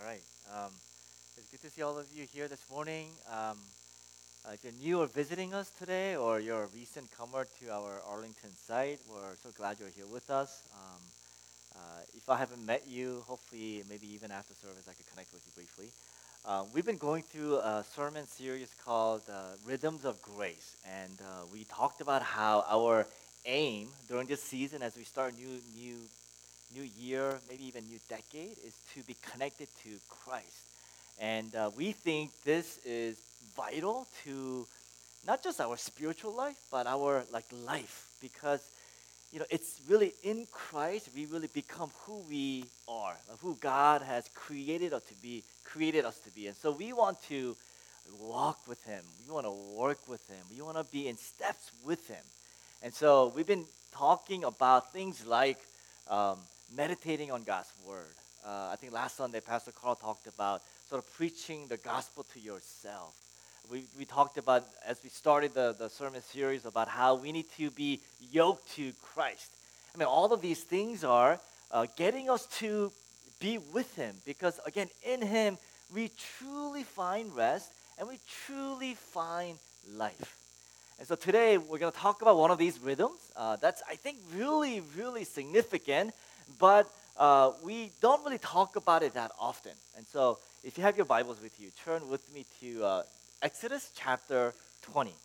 All right. It's good to see all of you here this morning. If you're new or visiting us today, or you're a recent comer to our Arlington site, we're so glad you're here with us. If I haven't met you, hopefully, maybe even after service, I could connect with you briefly. We've been going through a sermon series called Rhythms of Grace, and we talked about how our aim during this season, as we start new year, maybe even new decade, is to be connected to Christ. And we think this is vital to not just our spiritual life, but our like life, because it's really in Christ we really become who we are, like who God has created us to be. And so we want to walk with Him. We want to work with Him. We want to be in steps with Him. And so we've been talking about things like um, meditating on God's word. I think last Sunday Pastor Carl talked about sort of preaching the gospel to yourself. We talked about, as we started the sermon series, about how we need to be yoked to Christ. I mean, all of these things are getting us to be with Him, because again, in Him we truly find rest and we truly find life. And so today we're going to talk about one of these rhythms that's, I think, really, really significant, but we don't really talk about it that often. And so if you have your Bibles with you, turn with me to Exodus chapter 20.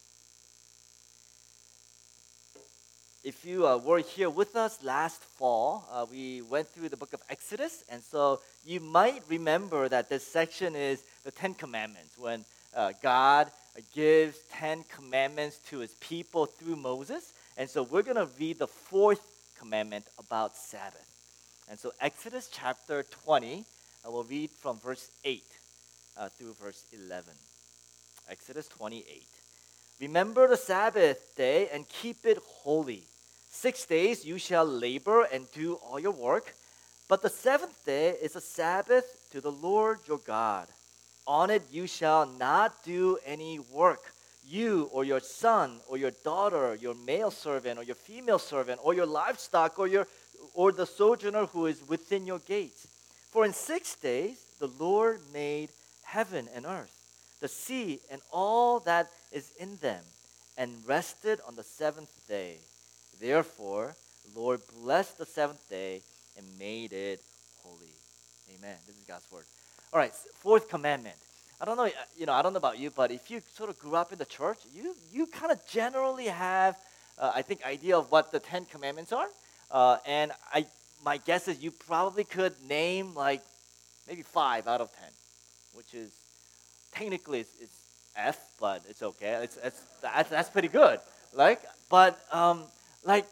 If you were here with us last fall, we went through the book of Exodus, and so you might remember that this section is the Ten Commandments, when God gives 10 commandments to His people through Moses. And so we're going to read the fourth commandment about Sabbath. And so Exodus chapter 20, I will read from verse 8 through verse 11. Exodus 28. Remember the Sabbath day and keep it holy. 6 days you shall labor and do all your work, but the seventh day is a Sabbath to the Lord your God. On it you shall not do any work, you or your son or your daughter, your male servant or your female servant, or your livestock or the sojourner who is within your gates. For in 6 days the Lord made heaven and earth, the sea and all that is in them, and rested on the seventh day. Therefore, the Lord blessed the seventh day and made it holy. Amen. This is God's word. All right, fourth commandment. I don't know, I don't know about you, but if you sort of grew up in the church, you kind of generally have, I think, idea of what the Ten Commandments are. And my guess is you probably could name like maybe 5 out of 10, which is technically it's F, but it's okay. That's pretty good. But like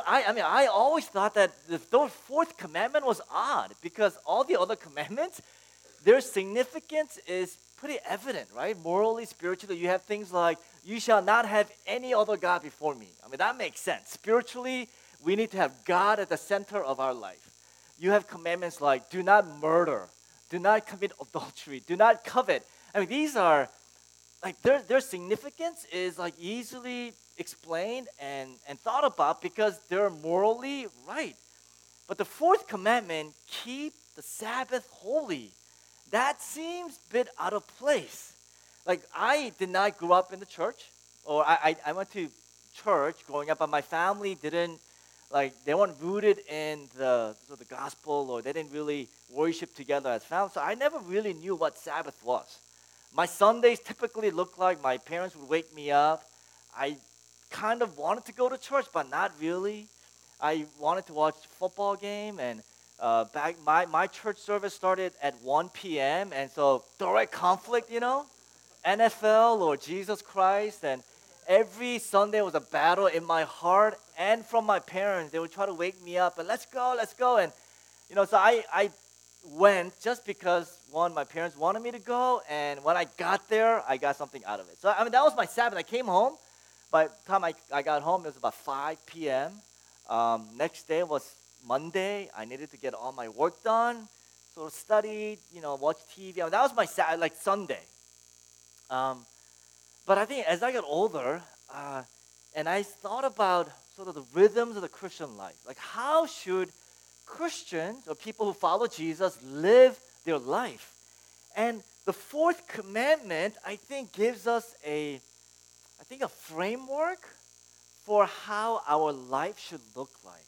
I always thought that the fourth commandment was odd, because all the other commandments, their significance is pretty evident, right? Morally, spiritually, you have things like, you shall not have any other God before me. I mean, that makes sense. Spiritually, we need to have God at the center of our life. You have commandments like, do not murder, do not commit adultery, do not covet. I mean, these are, like, their significance is like easily explained and thought about because they're morally right. But the fourth commandment, keep the Sabbath holy, that seems a bit out of place. Like, I did not grow up in the church, or I went to church growing up, but my family didn't, like, they weren't rooted in the gospel, or they didn't really worship together as family. So I never really knew what Sabbath was. My Sundays typically looked like my parents would wake me up. I kind of wanted to go to church, but not really. I wanted to watch football game, and back my church service started at 1 p.m. and so direct conflict, NFL or Jesus Christ, and every Sunday was a battle in my heart and from my parents. They would try to wake me up and let's go, and so I went just because, one, my parents wanted me to go, and when I got there, I got something out of it. So I mean, that was my Sabbath. I came home. By the time I got home, it was about 5 p.m. Next day was Monday. I needed to get all my work done, so studied, watch TV. I mean, that was my Sunday. But I think as I got older, and I thought about sort of the rhythms of the Christian life, like how should Christians or people who follow Jesus live their life. And the fourth commandment, I think, gives us a framework for how our life should look like.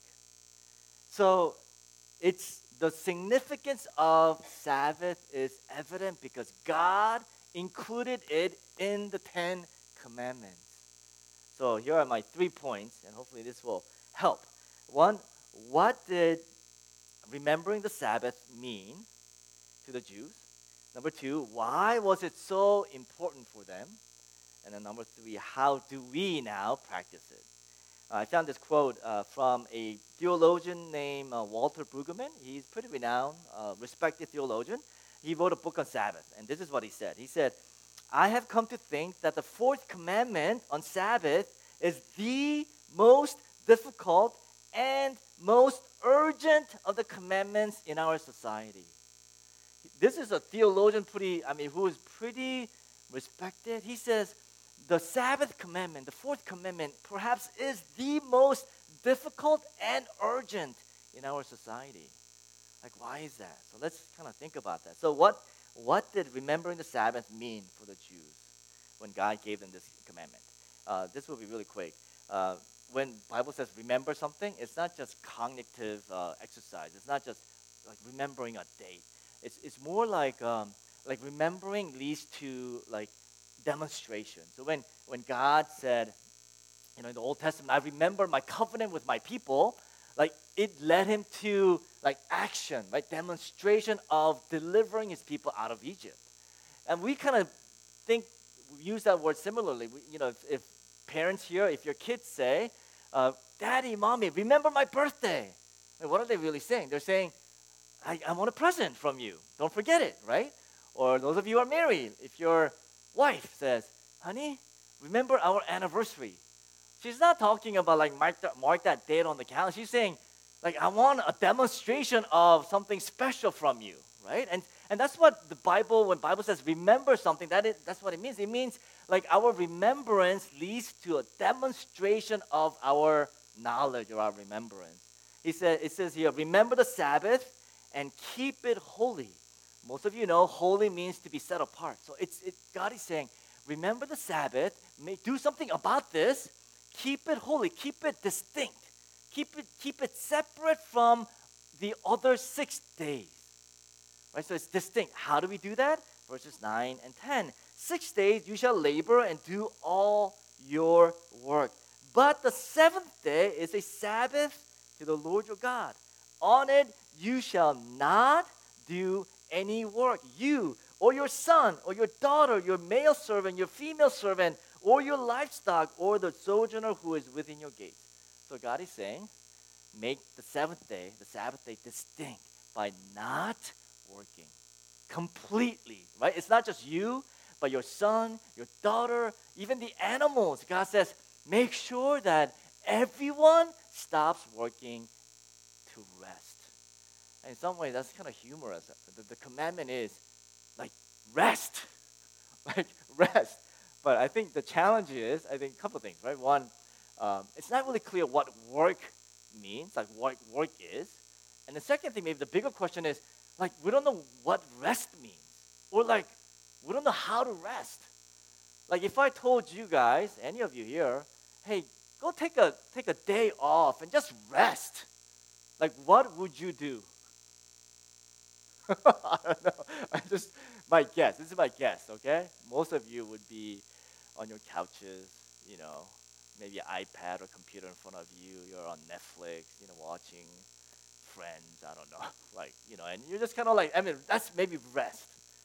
So it's the significance of Sabbath is evident because God included it in the 10 commandments. So here are my 3 points, and hopefully this will help. One, what did remembering the Sabbath mean to the Jews? Number 2, why was it so important for them? And then number 3, how do we now practice it? I found this quote from a theologian named Walter Brueggemann. He's pretty renowned, respected theologian. He wrote a book on Sabbath, and this is what he said. He said, I have come to think that the fourth commandment on Sabbath is the most difficult and most urgent of the commandments in our society. This is a theologian who is pretty respected. He says, the Sabbath commandment, the fourth commandment, perhaps is the most difficult and urgent in our society. Like, why is that? So let's kind of think about that. So what did remembering the Sabbath mean for the Jews when God gave them this commandment? This will be really quick. When Bible says remember something, it's not just cognitive exercise. It's not just like remembering a date. It's more like remembering leads to like demonstration. So when God said, in the Old Testament, I remember my covenant with my people, like it led him to like action, right? Demonstration of delivering his people out of Egypt. And we kind of use that word similarly. If parents here, if your kids say, Daddy, Mommy, remember my birthday. Like, what are they really saying? They're saying, I want a present from you. Don't forget it, right? Or those of you who are married, if your wife says, honey, remember our anniversary. She's not talking about like mark that date on the calendar. She's saying, like, I want a demonstration of something special from you, right? And that's what when Bible says remember something, that's what it means. It means like our remembrance leads to a demonstration of our knowledge or our remembrance. It says here, remember the Sabbath and keep it holy. Most of you know holy means to be set apart. So God is saying, remember the Sabbath, do something about this, keep it holy, keep it distinct, keep it separate from the other 6 days. Right? So it's distinct. How do we do that? Verses 9 and 10. 6 days you shall labor and do all your work. But the 7th day is a Sabbath to the Lord your God. On it you shall not do any work. You or your son or your daughter, your male servant, your female servant, or your livestock, or the sojourner who is within your gates. So God is saying, make the 7th day, the Sabbath day, distinct by not working completely, right? It's not just you, but your son, your daughter, even the animals. God says, make sure that everyone stops working to rest. And in some ways, that's kind of humorous. The commandment is like rest, like rest. But I think the challenge is, a couple of things, right? One, it's not really clear what work means, like what work is. And the second thing, maybe the bigger question is, like, we don't know what rest means. Or like, we don't know how to rest. Like if I told you guys, any of you here, hey, go take a day off and just rest. Like what would you do? I don't know. My guess. This is my guess, okay? Most of you would be on your couches, maybe an iPad or computer in front of you. You're on Netflix, watching Friends, I don't know. Like, and you're just kind of like, that's maybe rest.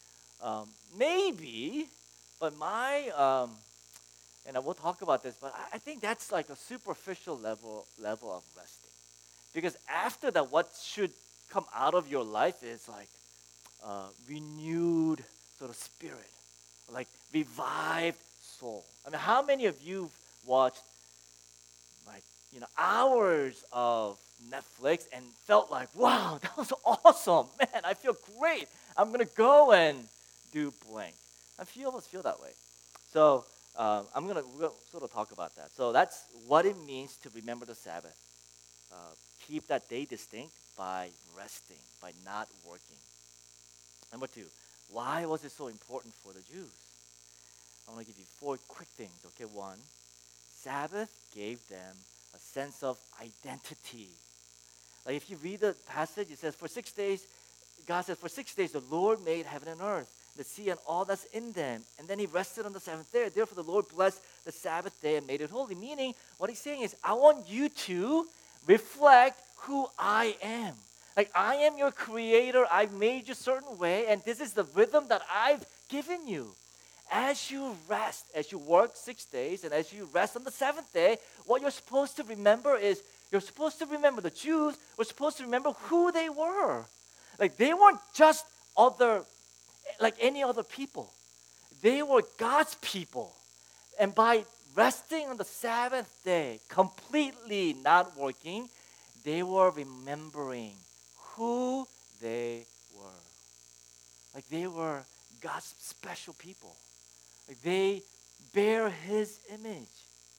Maybe, but and we'll talk about this, but I think that's like a superficial level of resting. Because after that, what should come out of your life is like renewed sort of spirit, like revived soul. How many of you watched like hours of Netflix and felt like, wow, that was awesome, man! I feel great. I'm gonna go and do blank. A few of us feel that way. So we'll sort of talk about that. So that's what it means to remember the Sabbath. Keep that day distinct by resting, by not working. Number 2, why was it so important for the Jews? I want to give you 4 quick things. Okay, 1, Sabbath gave them a sense of identity. Like if you read the passage, it says, God says, for 6 days the Lord made heaven and earth, the sea and all that's in them. And then he rested on the 7th day. Therefore the Lord blessed the Sabbath day and made it holy. Meaning, what he's saying is, I want you to reflect who I am. Like, I am your creator. I've made you a certain way, and this is the rhythm that I've given you. As you rest, as you work 6 days, and as you rest on the 7th day, what you're supposed to remember is, the Jews were supposed to remember who they were. Like, they weren't just like any other people. They were God's people. And by resting on the Sabbath day, completely not working, they were remembering who they were. Like, they were God's special people. Like, they bear his image.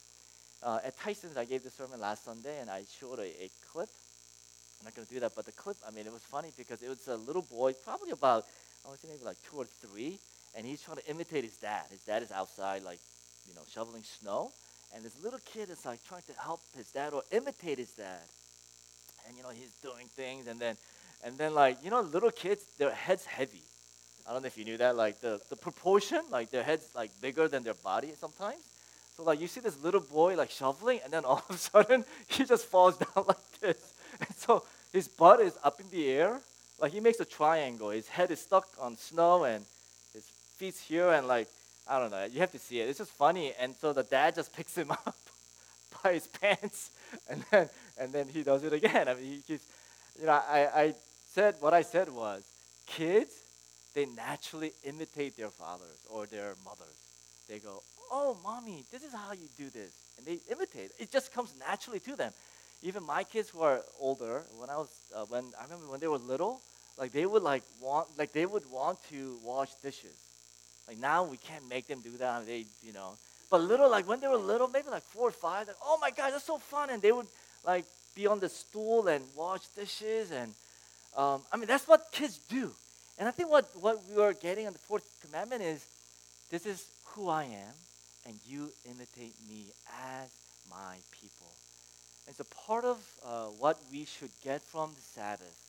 At Tyson's, I gave the sermon last Sunday, and I showed a clip. I'm not going to do that, but the clip, it was funny because it was a little boy, probably about, I would say maybe like 2 or 3, and he's trying to imitate his dad. His dad is outside, like, shoveling snow, and this little kid is like trying to help his dad or imitate his dad. And, he's doing things, and then like, little kids, their head's heavy. I don't know if you knew that, like the proportion, like their head's like bigger than their body sometimes. So like you see this little boy like shoveling, and then all of a sudden he just falls down like this. And so his butt is up in the air, like he makes a triangle. His head is stuck on snow, and his feet's here, and like, I don't know, you have to see it. It's just funny. And so the dad just picks him up by his pants, and then he does it again. He's, I said, what I said was, kids, they naturally imitate their fathers or their mothers. They go, oh, mommy, this is how you do this. And they imitate. It just comes naturally to them. Even my kids who are older, when I remember when they were little, like they would want to wash dishes. Like now we can't make them do that. But little, like when they were little, maybe like 4 or 5, like, oh my God, that's so fun. And they would like be on the stool and wash dishes. And that's what kids do. And I think what we are getting on the 4th commandment is, this is who I am, and you imitate me as my people. And so part of what we should get from the Sabbath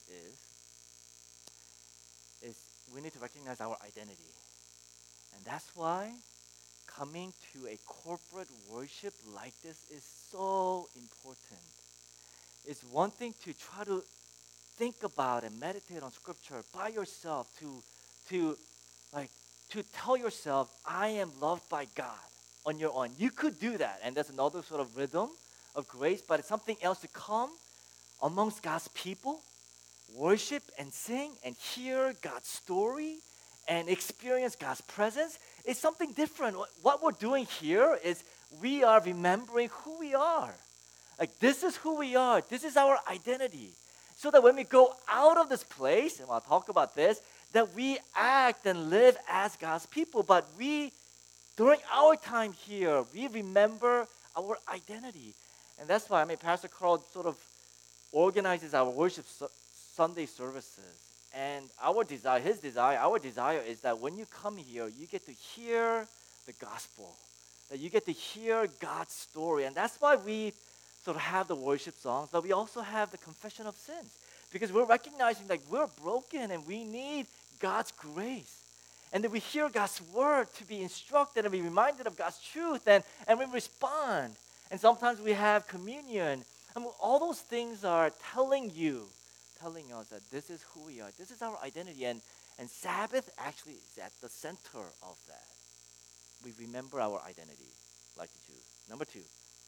is we need to recognize our identity. And that's why coming to a corporate worship like this is so important. It's one thing to try to think about and meditate on Scripture by yourself, to tell yourself, I am loved by God on your own. You could do that, and that's another sort of rhythm of grace, but it's something else to come amongst God's people, worship and sing and hear God's story and experience God's presence. It's something different. What we're doing here is we are remembering who we are. Like, this is who we are. This is our identity. So that when we go out of this place, and I'll talk about this, that we act and live as God's people. But during our time here, we remember our identity. And that's why, Pastor Carl sort of organizes our worship Sunday services. And our desire is that when you come here, you get to hear the gospel, that you get to hear God's story. And that's why we sort of have the worship songs, but we also have the confession of sins, because we're recognizing that we're broken and we need God's grace. And then we hear God's word to be instructed and be reminded of God's truth, and we respond. And sometimes we have communion. All those things are telling us that this is who we are. This is our identity. And Sabbath actually is at the center of that. We remember our identity like the Jews. Number 2,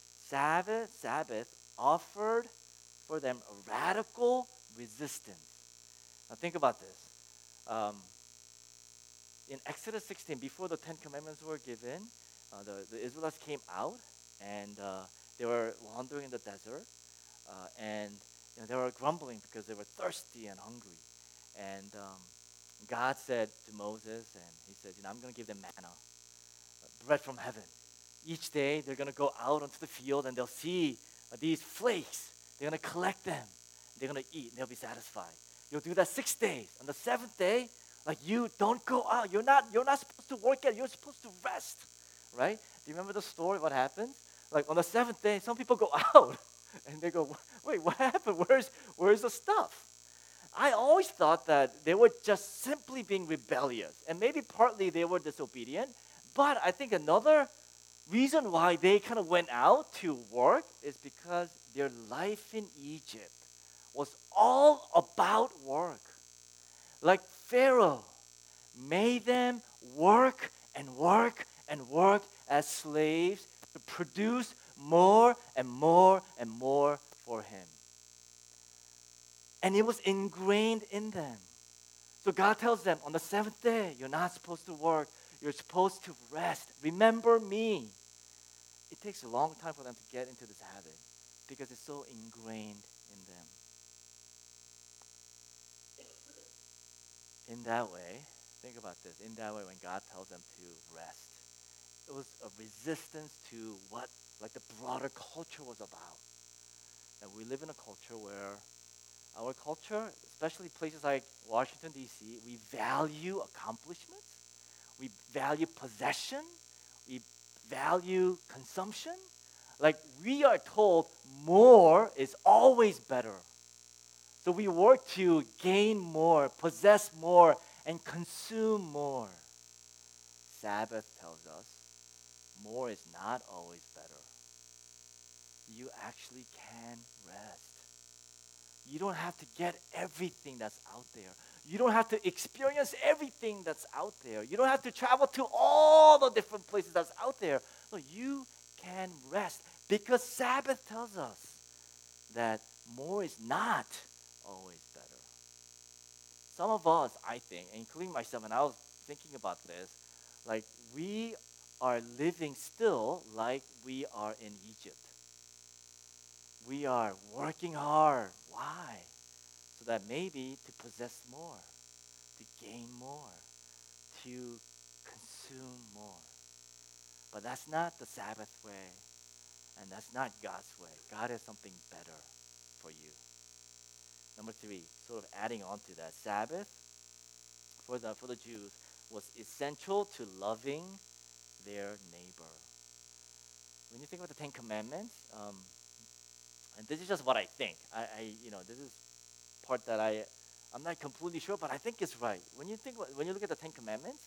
Sabbath offered for them a radical resistance. Now think about this. In Exodus 16, before the 10 Commandments were given, the Israelites came out, and they were wandering in the desert, and they were grumbling because they were thirsty and hungry. And God said to Moses, and he said, I'm going to give them manna, bread from heaven. Each day they're going to go out onto the field, and they'll see these flakes. They're going to collect them. They're going to eat, and they'll be satisfied. You'll do that 6 days. On the 7th day, Like you don't go out. You're not supposed to work yet. You're supposed to rest, right? Do you remember the story? What happened? Like on the seventh day, some people go out and they go, wait, what happened? Where's the stuff? I always thought that they were just simply being rebellious, and maybe partly they were disobedient. But I think another reason why they kind of went out to work is because their life in Egypt was all about work. Like Pharaoh made them work and work and work as slaves to produce more and more and more for him. And it was ingrained in them. So God tells them on the seventh day, you're not supposed to work. You're supposed to rest. Remember me. It takes a long time for them to get into this habit because it's so ingrained in them. In that way, think about this. In that way, when God tells them to rest, it was a resistance to what like the broader culture was about. And we live in a culture where our culture, especially places like Washington, D.C., we value accomplishments, we value possession, we value consumption. Like we are told more is always better. So we work to gain more, possess more, and consume more. Sabbath tells us more is not always better. You actually can rest. You don't have to get everything that's out there. You don't have to experience everything that's out there. You don't have to travel to all the different places that's out there. No, you can rest because Sabbath tells us that more is not always better. Some of us, I think, including myself, and I was thinking about this, like we are living still like we are in Egypt. We are working hard. Why? So that maybe to possess more, to gain more, to consume more. But that's not the Sabbath way, and that's not God's way. God has something better for you. Number three, sort of adding on to that, Sabbath for the Jews was essential to loving their neighbor. When you think about the Ten Commandments, and this is just what I think. This is part that I'm not completely sure, but I think it's right. When you look at the Ten Commandments,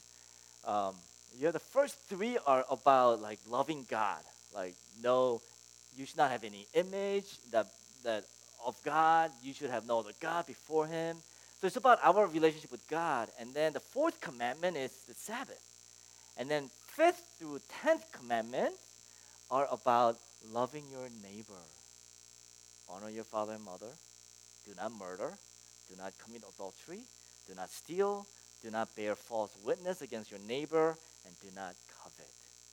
the first three are about like loving God. Like no, you should not have any image that of God. You should have no other God before Him. So it's about our relationship with God. And then the fourth commandment is the Sabbath. And then fifth through 10th commandment are about loving your neighbor. Honor your father and mother. Do not murder. Do not commit adultery. Do not steal. Do not bear false witness against your neighbor. And do not covet.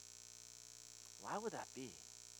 Why would that be?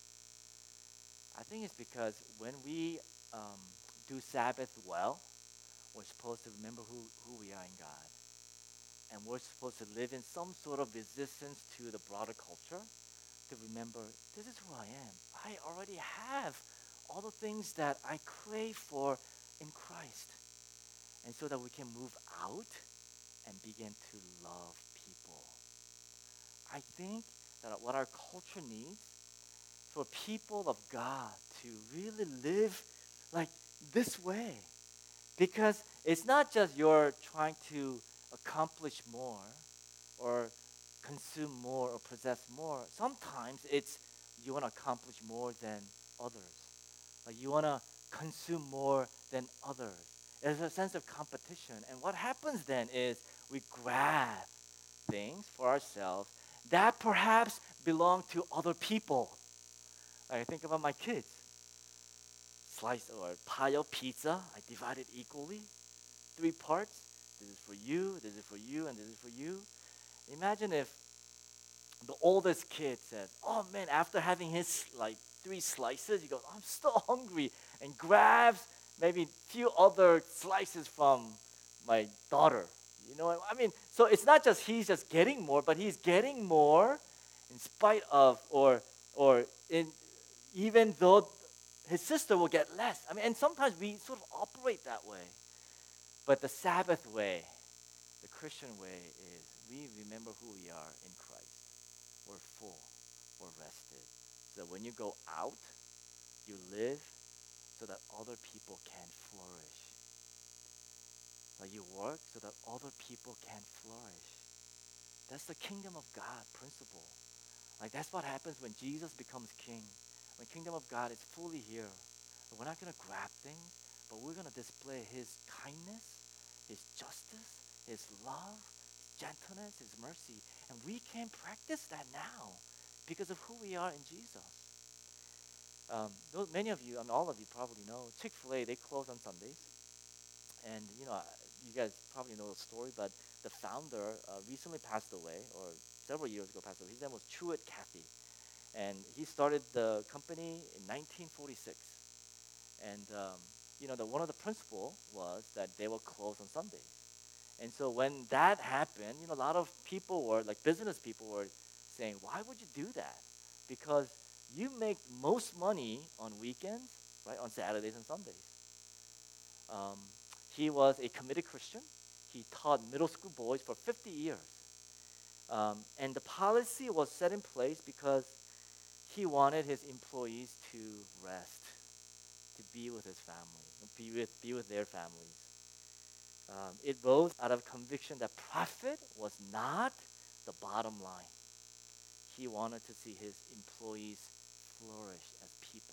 I think it's because when we do Sabbath well, we're supposed to remember who we are in God. And we're supposed to live in some sort of resistance to the broader culture to remember, this is who I am. I already have all the things that I crave for in Christ. And so that we can move out and begin to love people. I think that what our culture needs for people of God to really live like this way. Because it's not just you're trying to accomplish more or consume more or possess more. Sometimes it's you want to accomplish more than others. Like you want to consume more than others. There's a sense of competition. And what happens then is we grab things for ourselves that perhaps belong to other people. I think about my kids. Slice or pile pizza, I divide it equally. 3 parts. This is for you, this is for you, and this is for you. Imagine if the oldest kid says, oh man, after having his 3 slices, he goes, I'm still hungry, and grabs maybe a few other slices from my daughter. You know what I mean? So it's not just he's just getting more, but he's getting more in spite of or in even though his sister will get less. I mean, and sometimes we sort of operate that way. But the Sabbath way The Christian way is we remember who we are in Christ. We're full, we're rested. So when you go out, you live so that other people can flourish. Like you work so that other people can flourish. That's the kingdom of God principle. Like that's what happens when Jesus becomes king. When kingdom of God is fully here. We're not going to grab things, but we're going to display his kindness, his justice, his love, his gentleness, his mercy. And we can practice that now because of who we are in Jesus. Many of you, and all of you probably know, Chick-fil-A, they close on Sundays. And, you guys probably know the story, but the founder recently passed away, or several years ago passed away. His name was Truett Cathy. And he started the company in 1946. And, one of the principles was that they will close on Sundays. And so when that happened, a lot of people were, like business people were saying, why would you do that? Because you make most money on weekends, right, on Saturdays and Sundays. He was a committed Christian. He taught middle school boys for 50 years. And the policy was set in place because he wanted his employees to rest, to be with his family, be with their families. It rose out of conviction that profit was not the bottom line. He wanted to see his employees flourish as people.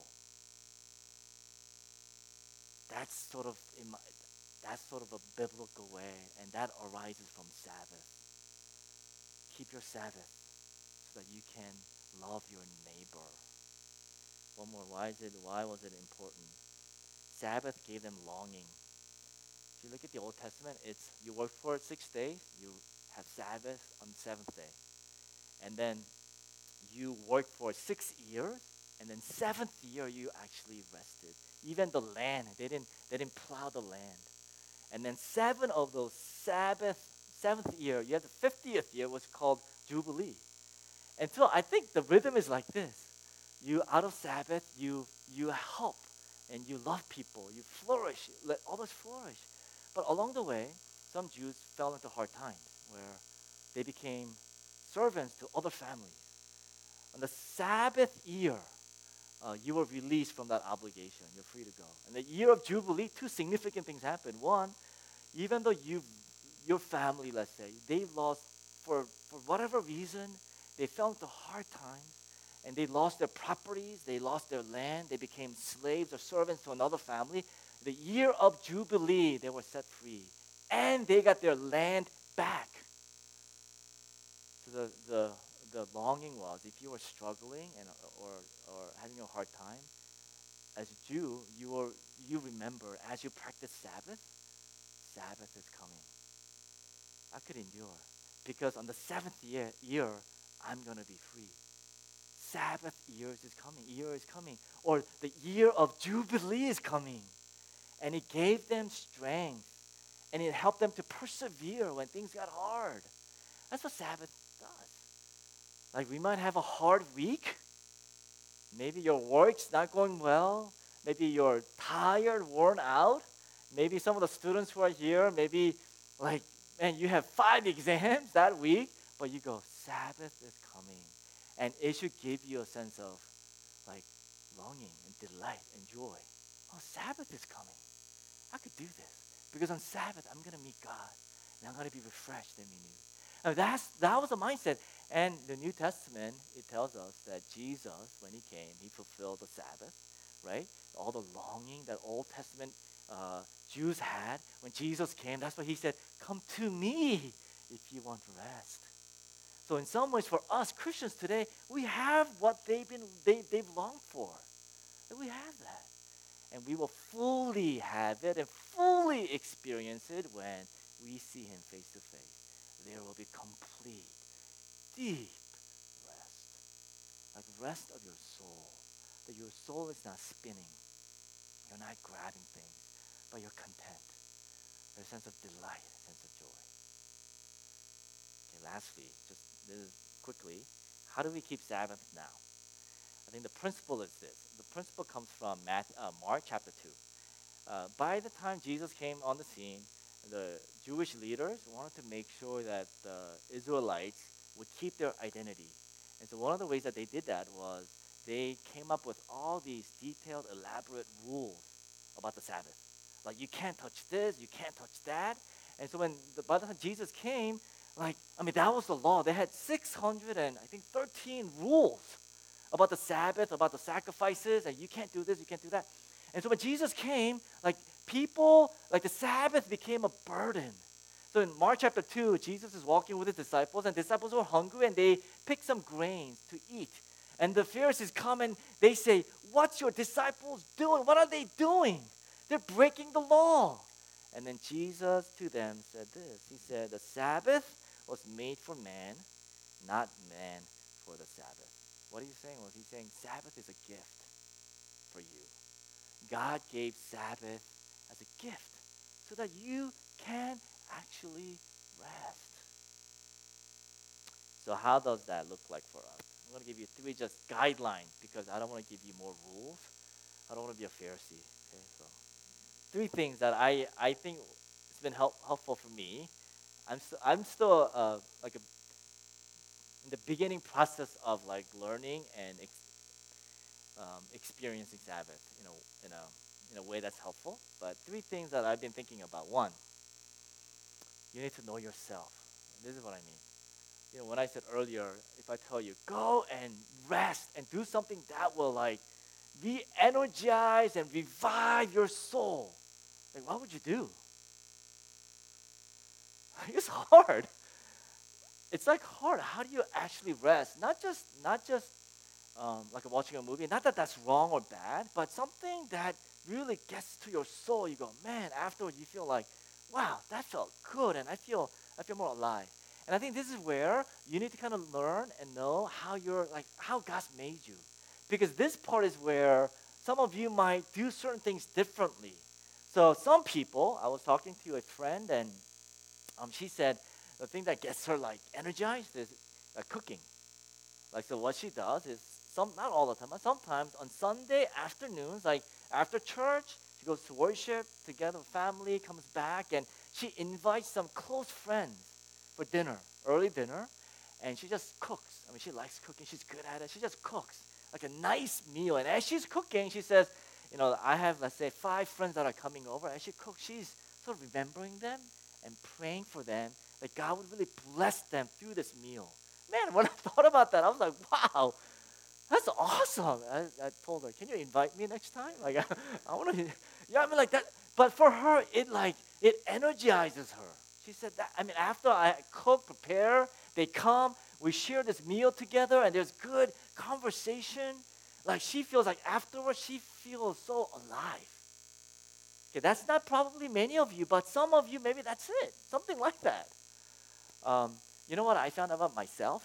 That's sort of a biblical way, and that arises from Sabbath. Keep your Sabbath so that you can love your neighbor. One more, why was it important? Sabbath gave them longing. If you look at the Old Testament, it's you work for 6 days, you have Sabbath on the 7th day. And then you work for 6 years, and then 7th year you actually rested. Even the land, they didn't plow the land. And then 7 of those 7th year, you have the 50th year was called Jubilee. And so I think the rhythm is like this. You out of Sabbath, you help and you love people, you flourish, let others flourish. But along the way, some Jews fell into hard times where they became servants to other families. On the Sabbath year, you were released from that obligation. You're free to go. And the year of Jubilee, 2 significant things happened. One, even though your family, let's say, they lost, for whatever reason, they fell into hard times, and they lost their properties, they lost their land, they became slaves or servants to another family. The year of Jubilee, they were set free. And they got their land back. So the longing was, if you were struggling or having a hard time, as a Jew, you remember as you practice Sabbath is coming. I could endure because on the 7th year I'm going to be free. Sabbath year is coming. Or the year of Jubilee is coming. And it gave them strength. And it helped them to persevere when things got hard. That's what Sabbath does. Like we might have a hard week. Maybe your work's not going well. Maybe you're tired, worn out. Maybe some of the students who are here, maybe like, man, you have 5 exams that week, but you go, Sabbath is coming. And it should give you a sense of like longing and delight and joy. Oh, Sabbath is coming. I could do this. Because on Sabbath, I'm going to meet God. And I'm going to be refreshed and renewed. Now that was the mindset. And the New Testament, it tells us that Jesus, when he came, he fulfilled the Sabbath, right? All the longing that Old Testament Jews had. When Jesus came, that's why he said, come to me if you want rest. So in some ways, for us Christians today, we have what they've longed for. We have that. And we will fully have it and fully experience it when we see him face to face. There will be complete, deep rest. Like rest of your soul. That your soul is not spinning. You're not grabbing things, but you're content. There's a sense of delight, a sense of joy. Okay, lastly, just this quickly, how do we keep Sabbath now? I think the principle is this. The principle comes from Mark chapter 2. By the time Jesus came on the scene, the Jewish leaders wanted to make sure that the Israelites would keep their identity. And so one of the ways that they did that was they came up with all these detailed, elaborate rules about the Sabbath. Like you can't touch this, you can't touch that. And so by the time Jesus came, that was the law. They had 613 rules about the Sabbath, about the sacrifices, and you can't do this, you can't do that. And so when Jesus came, the Sabbath became a burden. So in Mark chapter 2, Jesus is walking with his disciples, and disciples were hungry, and they picked some grains to eat. And the Pharisees come and they say, "What's your disciples doing? What are they doing? They're breaking the law." And then Jesus to them said this. He said, "The Sabbath was made for man, not man for the Sabbath." What are you saying? Well, he's saying Sabbath is a gift for you. God gave Sabbath as a gift so that you can actually rest. So how does that look like for us? I'm going to give you 3 just guidelines because I don't want to give you more rules. I don't want to be a Pharisee. Okay, so 3 things that I think it's been helpful for me. I'm still in the beginning process of learning and experiencing Sabbath, in a way that's helpful. But 3 things that I've been thinking about. 1, you need to know yourself. This is what I mean. When I said earlier, if I tell you, go and rest and do something that will re-energize and revive your soul, what would you do? It's hard. It's hard. How do you actually rest? Not just watching a movie. Not that that's wrong or bad, but something that really gets to your soul. You go, man, afterwards you feel wow, that felt good, and I feel more alive. And I think this is where you need to kind of learn and know how God's made you. Because this part is where some of you might do certain things differently. So some people, I was talking to a friend, and she said the thing that gets her energized is cooking. So what she does is, not all the time, but sometimes on Sunday afternoons, after church, she goes to worship together with family, comes back, and she invites some close friends for dinner, early dinner, and she just cooks. She likes cooking. She's good at it. She just cooks a nice meal. And as she's cooking, she says, I have, let's say, 5 friends that are coming over. As she cooks, she's sort of remembering them and praying for them that God would really bless them through this meal. Man, when I thought about that, I was like, wow, that's awesome. I told her, can you invite me next time? I want to, that. But for her, it energizes her. She said that, after I cook, prepare, they come, we share this meal together, and there's good conversation. She feels afterwards, she feels so alive. Okay, that's not probably many of you, but some of you, maybe that's it. Something like that. You know what I found about myself?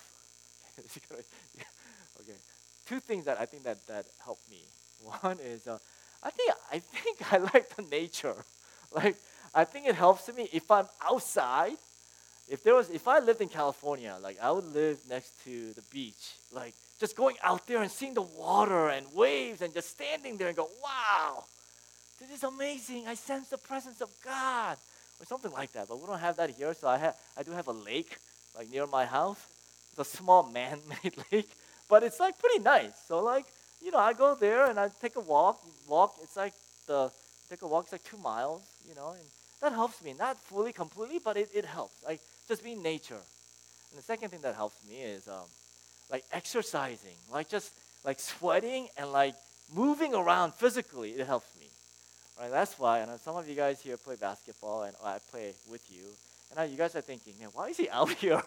Okay, 2 things that I think that helped me. One is, I think I like the nature. I think it helps me if I'm outside. If I lived in California, I would live next to the beach, just going out there and seeing the water and waves and just standing there and go, wow, this is amazing. I sense the presence of God, or something like that. But we don't have that here, so I do have a lake near my house. It's a small man-made lake, but it's pretty nice. So I go there and I take a walk. It's take a walk. It's 2 miles, and that helps me. Not fully, completely, but it helps. Just be in nature. And the second thing that helps me is exercising, just sweating and moving around physically. It helps me. Right? That's why. And some of you guys here play basketball, and I play with you. And now you guys are thinking, man, why is he out here?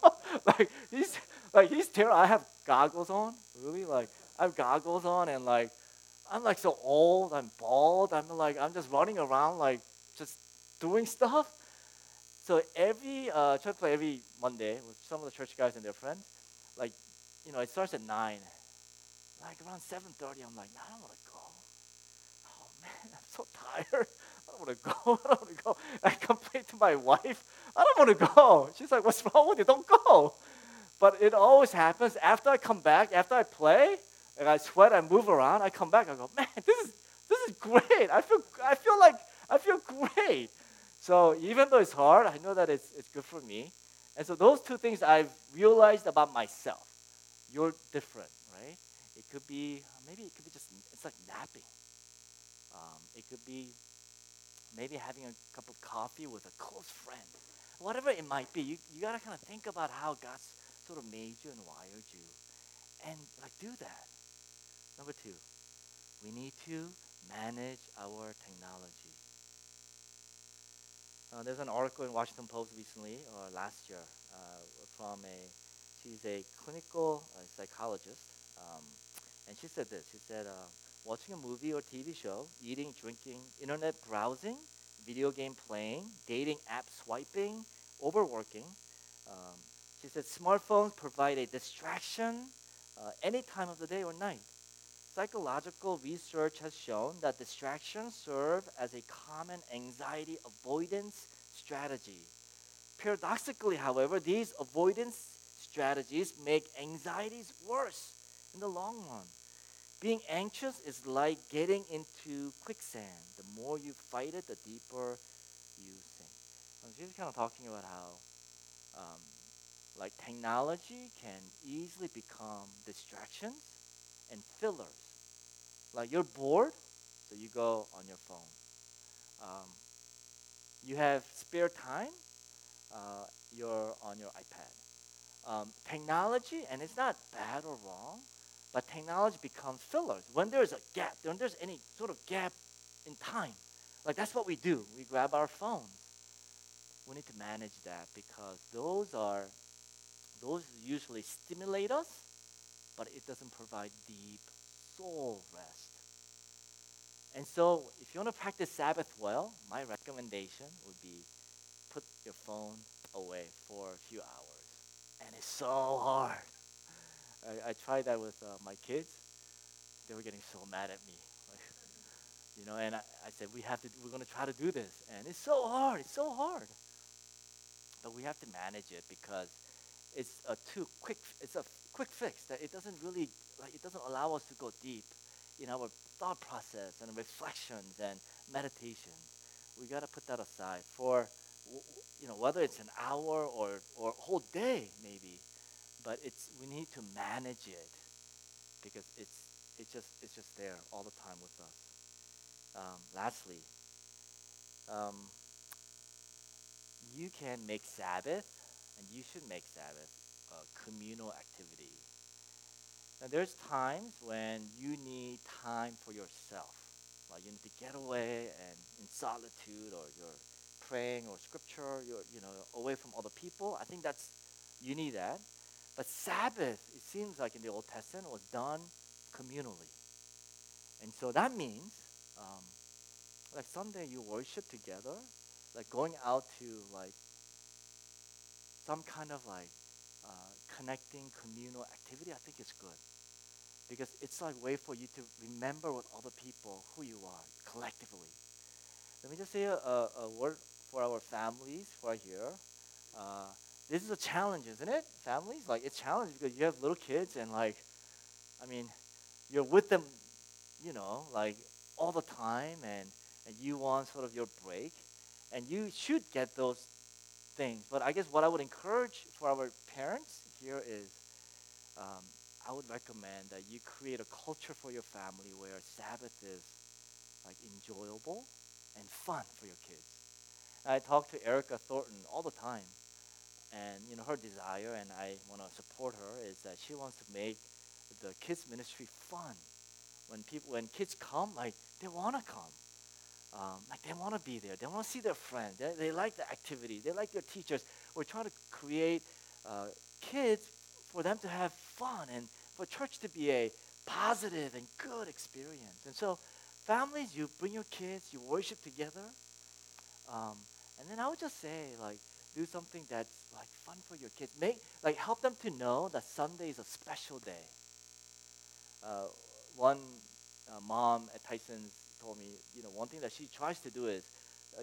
he's terrible. I have goggles on. Really, I have goggles on, and I'm so old. I'm bald. I'm just running around just doing stuff. So church play every Monday with some of the church guys and their friends. It starts at 9. Around 7:30, I'm I don't want to go. Oh man, I'm so tired. I don't want to go. I don't want to go. I complain to my wife. I don't want to go. She's like, what's wrong with you? Don't go. But it always happens. After I come back, after I play, and I sweat, I move around, I come back, I go, man, this is great. I feel great. So even though it's hard, I know that it's good for me. And so those two things I've realized about myself. You're different, right? It could be, maybe it could be just, it's like napping. It could be maybe having a cup of coffee with a close friend. Whatever it might be, you got to kind of think about how God's sort of made you and wired you. And like do that. Number two, we need to manage our technology. There's an article in Washington Post recently, or last year, from she's a clinical psychologist, and she said this. She said, watching a movie or TV show, eating, drinking, internet browsing, video game playing, dating app swiping, overworking. Um, she said smartphones provide a distraction any time of the day or night. Psychological research has shown that distractions serve as a common anxiety avoidance strategy. Paradoxically, however, these avoidance strategies make anxieties worse in the long run. Being anxious is like getting into quicksand. The more you fight it, the deeper you sink. She's kind of talking about how, like technology can easily become distractions and fillers. Like you're bored, so you go on your phone. Um, you have spare time, you're on your iPad. Technology, and it's not bad or wrong, but technology becomes fillers. When there's a gap, when there's any sort of gap in time, like that's what we do. We grab our phones. We need to manage that because those usually stimulate us, but it doesn't provide deep soul rest. And so, if you want to practice Sabbath well, my recommendation would be put your phone away for a few hours. And it's so hard. I tried that with my kids. They were getting so mad at me. And I said, we're going to try to do this. And it's so hard. It's so hard. But we have to manage it because it's a quick fix that it doesn't really, like, it doesn't allow us to go deep in our thought process and reflections and meditations. We got to put that aside for, whether it's an hour or a whole day maybe, but we need to manage it because it's just there all the time with us. Lastly, um, you can make Sabbath, and you should make Sabbath a communal activity. Now, there's times when you need time for yourself. Like you need to get away and in solitude, or you're praying or scripture, you're away from other people. I think you need that. But Sabbath, it seems like in the Old Testament, was done communally. And so that means, like Sunday you worship together, like going out to like some kind of like connecting communal activity. I think it's good because it's like a way for you to remember with other people who you are collectively. Let me just say a word for our families who are here. Uh, this is a challenge, isn't it? Families, like it's challenging because you have little kids and like, I mean, you're with them, like all the time, and you want sort of your break, and you should get those things. But I guess what I would encourage for our parents here is, I would recommend that you create a culture for your family where Sabbath is like enjoyable and fun for your kids. And I talk to Erica Thornton all the time, and her desire, and I want to support her, is that she wants to make the kids ministry fun. When kids come, like they want to come. Like they want to be there. They want to see their friends. They like the activity. They like their teachers. We're trying to create kids for them to have fun and for church to be a positive and good experience. And so, families, you bring your kids, you worship together, and then I would just say, like, do something that's like fun for your kids. Help them to know that Sunday is a special day. One mom at Tyson's told me, one thing that she tries to do is,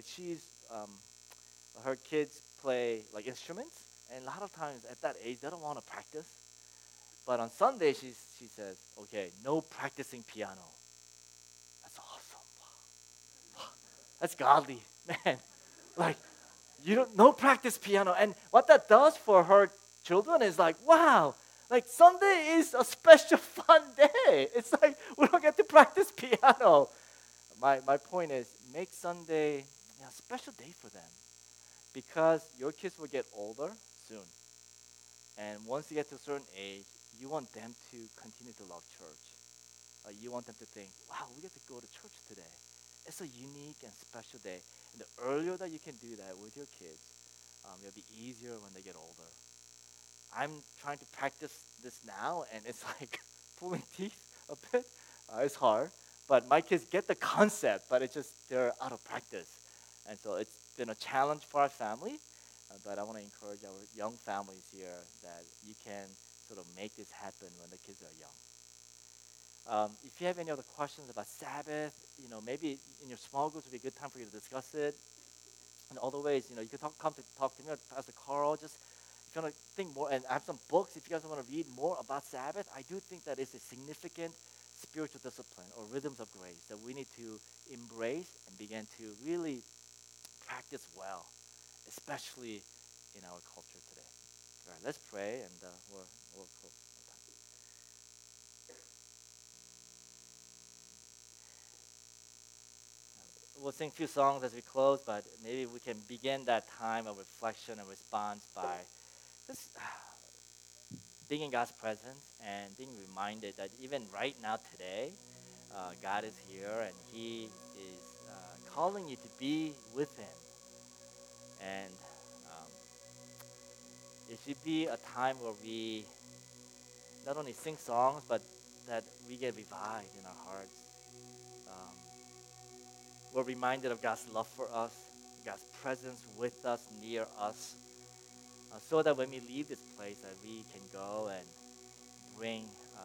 her kids play like instruments, and a lot of times at that age they don't want to practice. But on Sunday she says, okay, no practicing piano. That's awesome. Wow. That's godly, man. Like, you don't no practice piano. And what that does for her children is like, wow, like Sunday is a special fun day. It's like we don't get to practice piano. My point is make Sunday a special day for them because your kids will get older soon. And once you get to a certain age, you want them to continue to love church. You want them to think, wow, we get to go to church today. It's a unique and special day. And the earlier that you can do that with your kids, it'll be easier when they get older. I'm trying to practice this now, and it's like pulling teeth a bit. It's hard, but my kids get the concept, but it's just they're out of practice, and so it's been a challenge for our family. But I want to encourage our young families here that you can sort of make this happen when the kids are young. If you have any other questions about Sabbath, maybe in your small groups would be a good time for you to discuss it. And other ways, you could come to talk to me or Pastor Carl. Just if you want to think more, and I have some books. If you guys want to read more about Sabbath, I do think that it's a significant spiritual discipline or rhythms of grace that we need to embrace and begin to really practice well, especially in our culture today. All right, let's pray, and we'll close. We'll sing a few songs as we close, but maybe we can begin that time of reflection and response by just being in God's presence and being reminded that even right now today, God is here and He is calling you to be with Him. And um, it should be a time where we not only sing songs, but that we get revived in our hearts. Um, we're reminded of God's love for us, God's presence with us, near us, so that when we leave this place, that we can go and bring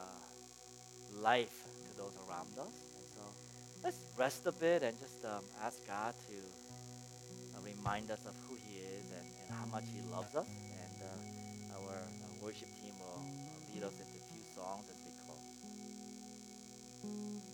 life to those around us. And so let's rest a bit and just ask God to remind us of who He is and how much He loves us. And our worship team will lead us into a few songs as we close.